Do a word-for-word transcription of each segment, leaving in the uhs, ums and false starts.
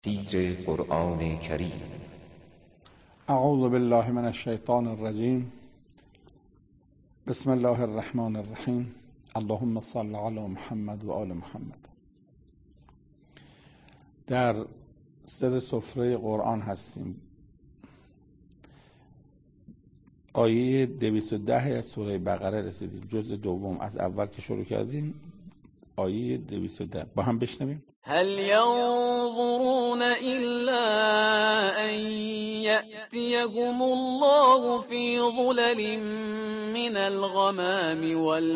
تفسیر قرآن کریم. اعوذ بالله من الشیطان الرجیم. بسم الله الرحمن الرحیم. اللهم صل علی محمد و آل محمد. در سر سفره قرآن هستیم. آیه دویست و ده از سوره بقره رسیدیم. جزء دوم از اول که شروع کردیم آیه دویست و ده با هم بشنویم. هل ينظرون إلا أن يأتيهم الله في ظلل من الغمام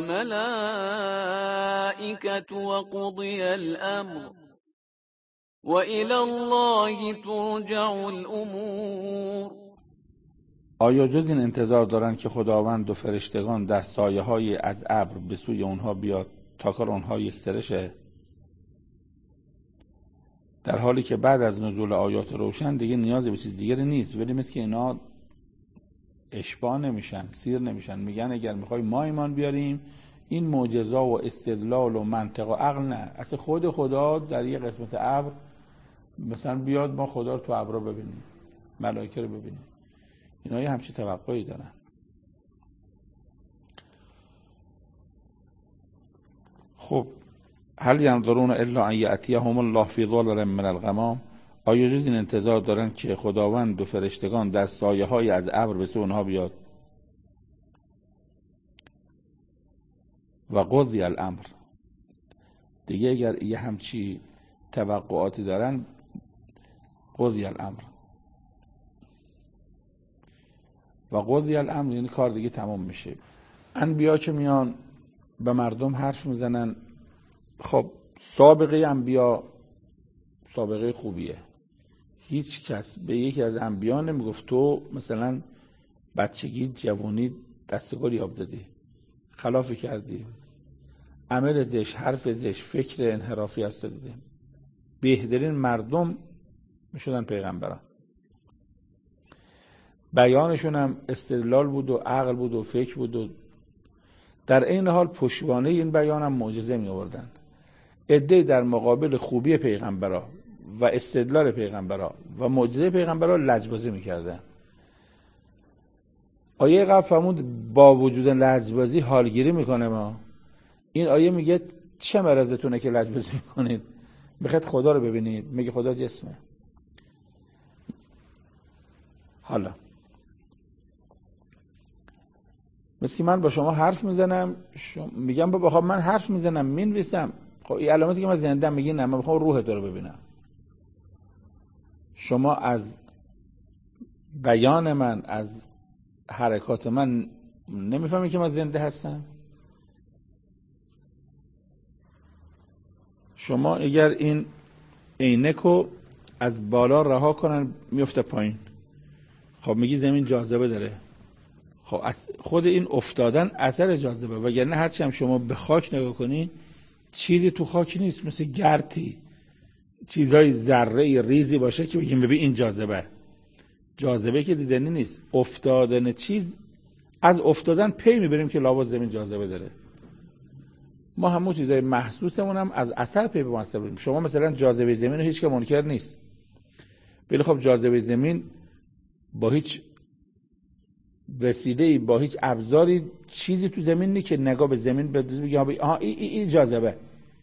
والملائكة وقضي الأمر وإلى الله ترجع الأمور. آیا جز این انتظار دارن که خداوند و فرشتگان در سایه های از ابر به سوی اونها بیاد تا کار اونها یک سرشه، در حالی که بعد از نزول آیات روشن دیگه نیاز به چیز دیگری نیست، ولی مثل که اینا اشباع نمیشن، سیر نمیشن. میگن اگر میخوای ما ایمان بیاریم این معجزه و استدلال و منطق و عقل نه، اصلا خود خدا در یه قسمت ابر مثلا بیاد ما خدا رو تو ابرا ببینیم، ملائکه رو ببینیم. اینا یه همچین توقعی دارن. خب هل ینظرون الا ان یأتیهم الله فی ظلل من الغمام، آیا جز این انتظار دارن که خداوند و فرشتگان در سایه های از ابر به سوی اونها بیاد و قضی الامر. دیگه اگر یه همچی توقعاتی دارن قضی الامر و قضی الامر یعنی کار دیگه تمام میشه. انبیا که میان به مردم حرف میزنن، خب سابقه انبیا سابقه خوبیه. هیچ کس به یکی از انبیا نمیگفت تو مثلا بچگی جوانی دستگاری آب دادی، خلافی کردی، عمل زش، حرف زش، فکر انحرافی هست دادی. بهترین مردم میشدن پیغمبران. بیانشون هم استدلال بود و عقل بود و فکر بود و در این حال پشتوانه این بیان هم معجزه می آوردن. عده در مقابل خوبی پیغمبرا و استدلال پیغمبرا و معجزه پیغمبرا لجبازی میکردن. آیه قبل فرمود با وجود لجبازی حالگیری میکنه. ما این آیه میگه چه مرضتونه که لجبازی میکنید؟ میخواید خدا رو ببینید، میگه خدا جسمه. حالا مثل که من با شما حرف میزنم، شما میگم بابا خب من حرف میزنم مینویسم، خب این علامتی که من زنده میگی نه من بخوام روح تو رو ببینم. شما از بیان من، از حرکات من نمیفهمی که من زنده هستم؟ شما اگر این عینکو از بالا رها کنن میفته پایین، خب میگی زمین جاذبه داره. خب خود این افتادن اثر جاذبه، وگرنه هرچی هم شما به خاک نگاه کنی چیزی تو خاک نیست، مثل گرتی چیزای ذره ریزی باشه که بگیم ببین این جاذبه. جاذبه که دیدنی نیست، افتادن چیز. از افتادن پی میبریم که لابد زمین جاذبه داره. ما همون چیزای محسوسمون هم از اثر پی ببریم. شما مثلا جاذبه زمین رو هیچ که منکر نیست، ولی خب جاذبه زمین با هیچ وسیله‌ای، با هیچ ابزاری چیزی تو زمین نیست که نگاه به زمین بدوزی بگیم آها این ای ای جاذبه.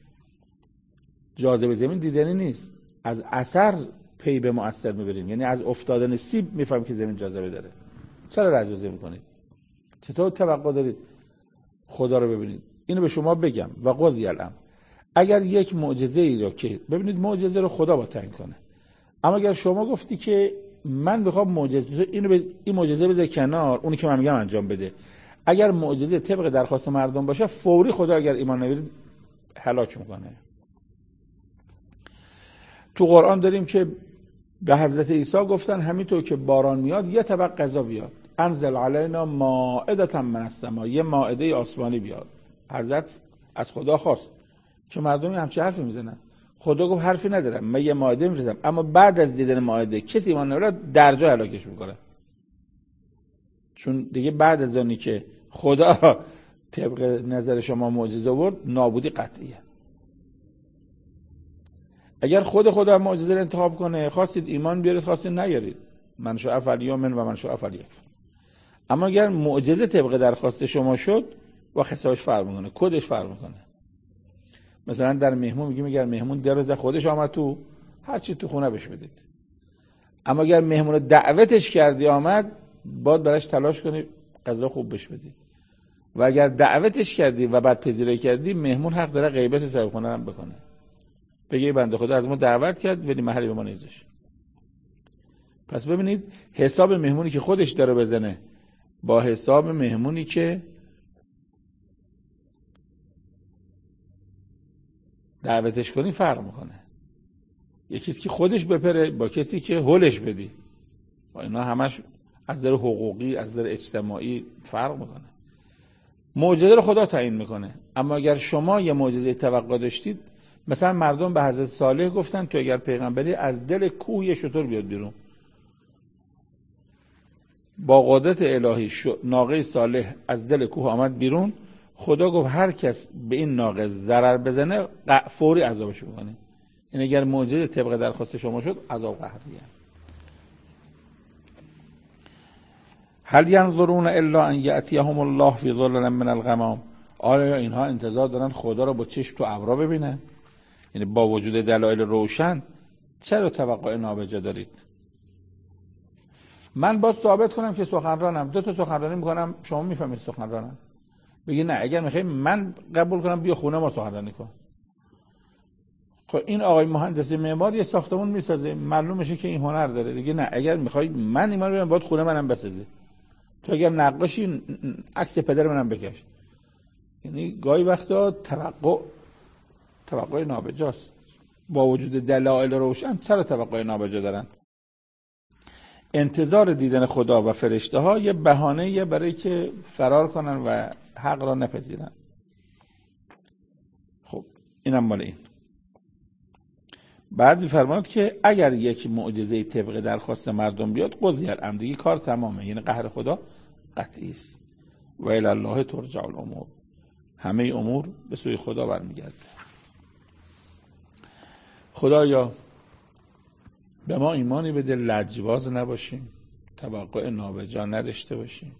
جاذبه زمین دیدنی نیست، از اثر پی به مؤثر میبریم. یعنی از افتادن سیب میفهمیم که زمین جاذبه داره. چرا لجبازی میکنید؟ چطور توقع دارید خدا رو ببینید؟ اینو به شما بگم و قضی الامر. اگر یک معجزه ای رو که ببینید معجزه رو خدا با تعیین کنه، اما اگر شما گفتی که من میخوام معجزه اینو به این معجزه بذار کنار، اونی که من میگم انجام بده، اگر معجزه طبق درخواست مردم باشه فوری خدا اگر ایمان نمیارید هلاک میکنه. تو قرآن داریم که به حضرت عیسی گفتن همینطور که باران میاد یه طبق غذا بیاد، انزل علینا مائدة من السماء، یه مائده آسمانی بیاد. حضرت از خدا خواست که مردمی همچه حرفی میزنن. خدا گفت حرفی ندارم، من یه مائده میفرستم، اما بعد از دیدن مائده کسی ایمان نمیاره در جا هلاکش میکنه. چون دیگه بعد از اونی که خدا طبق نظر شما معجزه آورد، نابودی قطعیه. اگر خود خدا معجزه رو انتخاب کنه، خواستید ایمان بیارید، خواستید نیارید، من شاء فلیؤمن و من شاء فلیکفر. اما اگر معجزه طبق درخواست شما شد، با حسابش فرق میکنه، کدش فرق میکنه. مثلا در مهمون میگیم اگر مهمون در روز خودش آمد تو، هر چی تو خونه بهش بدید. اما اگر مهمون رو دعوتش کردی آمد، باید براش تلاش کنی غذا خوب بهش بدی. و اگر دعوتش کردی و بعد پذیرایی کردی، مهمون حق داره غیبت صاحب خونه هم بکنه، بگه بنده خدا از ما دعوت کرد ولی محلی به ما نیزش. پس ببینید حساب مهمونی که خودش داره بزنه با حساب مهمونی که دعوتش کنی فرق میکنه. یکیست که خودش بپره با کسی که هولش بدی، با اینا همش از نظر حقوقی از نظر اجتماعی فرق میکنه. معجزه رو خدا تعیین میکنه. اما اگر شما یه معجزه توقع داشتید، مثلا مردم به حضرت صالح گفتن تو اگر پیغمبری از دل کوه یه شتر بیاد بیرون. با قدرت الهی ناقه صالح از دل کوه آمد بیرون. خدا گفت هر کس به این ناقه ضرر بزنه فوری عذابش میکنه. یعنی اگر معجزه طبق درخواست شما شد، عذاب قهریه. هل ینظرون الا ان یأتیهم الله فی ظلل من الغمام. آیا اینها انتظار دارن خدا رو با چشم تو ابرا ببینن؟ یعنی با وجود دلایل روشن چرا توقع نابجا دارید؟ من باید ثابت کنم که سخنرانم، دو تا سخنرانی میکنم، شما میفهمید سخنرانم. بگی نه اگر میخوای من قبول کنم بیا خونه ما سخنرانی کن. خب این آقای مهندس معمار یه ساختمون میسازه، معلوم میشه که این هنر داره. دیگه نه اگر میخوای من ایمان رو باید خونه منم بسازی. تو اگر نقاشی عکس پدر منم بکش. یعنی گاهی وقتا توقع توقع نابجاست. با وجود دلایل روشن چرا توقع نابجا دارن؟ انتظار دیدن خدا و فرشته ها یه بهانه‌ایه برای که فرار کنن و حق را نپذیرن. خب اینم مال این. بعد می‌فرماد که اگر یک معجزه طبق درخواست مردم بیاد، قضیه الامر، دیگه کار تمامه. یعنی قهر خدا قطعی است. و الی الله ترجع الامور. همه امور به سوی خدا برمیگرده. خدایا به ما ایمانی بده، لجباز نباشیم، توقع نابجا نداشته باشیم.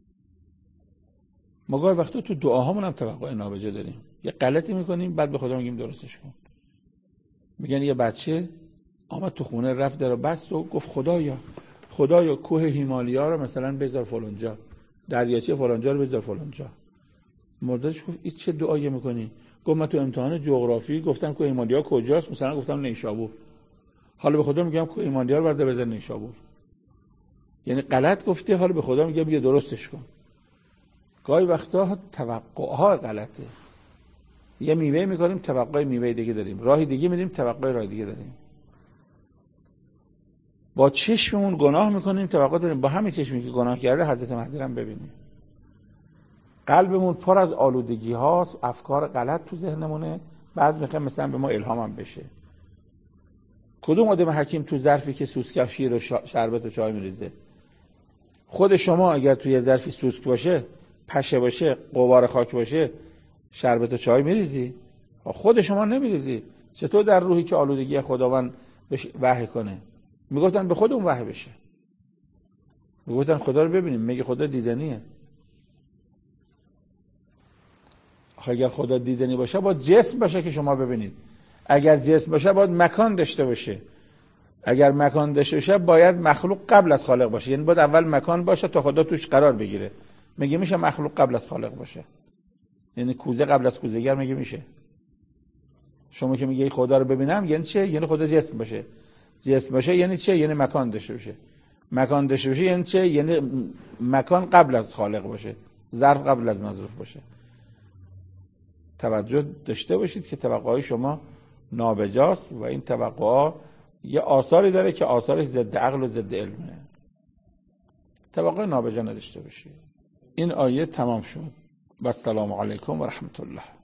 ما گاهی وقتا تو دعاهامون هم توقع نابجا داریم. یه غلطی میکنیم بعد به خدا میگیم درستش کن. میگن یه بچه آمد تو خونه، رفت در بست و گفت خدایا خدایا کوه هیمالیا رو مثلا بذار فلانجا، دریاچه فلانجا رو بذار فلانجا. مردادش گفت این چه دعایی میکنی؟ گفت من تو امتحان جغرافی گفتم کوه هیمالیا کجاست، مثلا گفتم نیشابور. حالا به خدا میگم کوه هیمالیا رو برده بذار نیشابور. یعنی غلط گفتی، حالا به خدا میگم بیا درستش کن. گاهی وقتا توقعها غلطه. یه میوه میکنیم توقع میوه دیگه داریم، راهی دیگه میریم توقع راه دیگه داریم. با چشممون گناه میکنیم توقع داریم با همین چشمی که گناه کرده حضرت مهدی رو ببینیم. قلبمون پر از آلودگی هاست، افکار غلط تو ذهنمونه، بعد میخوایم مثلا به ما الهامم بشه. کدوم آدم حکیم تو ظرفی که سوسک شیر و شربت و چای میریزه؟ خود شما اگر توی ظرفی سوسک باشه، پشه باشه، غبار خاک باشه، شربت و چای میریزی؟ خود شما نمیریزی. چطور در روحی که آلودگی خداوند وحی کنه؟ میگفتن به خودمون وحی بشه. میگفتن خدا رو ببینیم. میگه خدا دیدنیه. اگر خدا دیدنی باشه باید جسم باشه که شما ببینید. اگر جسم باشه باید مکان داشته باشه. اگر مکان داشته باشه باید مخلوق قبل از خالق باشه. یعنی باید اول مکان باشه تا خدا توش قرار بگیره. میگه میشه مخلوق قبل از خالق باشه؟ یعنی کوزه قبل از کوزه‌گر میگه میشه؟ شما که میگه خدا رو ببینم یعنی چه؟ یعنی خدا جسم باشه. جسم باشه یعنی چه؟ یعنی مکان داشته باشه. مکان داشته باشه یعنی چه؟ یعنی مکان قبل از خالق باشه، ظرف قبل از مظروف باشه. توجه داشته باشید که توقعهای شما نابجاست و این توقعها یه آثاری داره که آثارش ضد عقل و ضد علمه. توقع نابجا نداشته باشید. این آیه تمام شد. و السلام علیکم و رحمت الله.